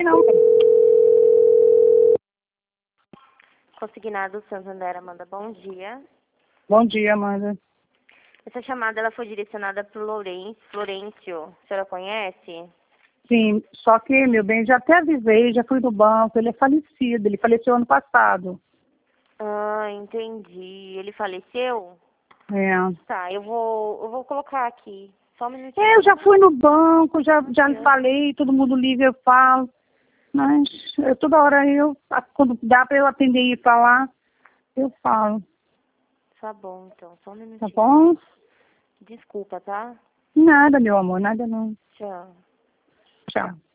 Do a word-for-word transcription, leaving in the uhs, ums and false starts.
não. Consignado Santander, Amanda, bom dia. Bom dia, Amanda. Essa chamada ela foi direcionada para o Lourenço, Florencio. A senhora conhece? Sim, só que, meu bem, já até avisei, já fui no banco, ele é falecido, ele faleceu ano passado. Ah, entendi. Ele faleceu? É. Tá, eu vou, eu vou colocar aqui. Só um minutinho. É, eu já fui no banco, já, já lhe É. falei, todo mundo liga, eu falo. Mas eu, toda hora eu, quando dá para eu atender e ir para lá, eu falo. Tá bom, então. Só um Tá minutinho. bom? Desculpa, tá? Nada, meu amor, nada não. Tchau. Tchau.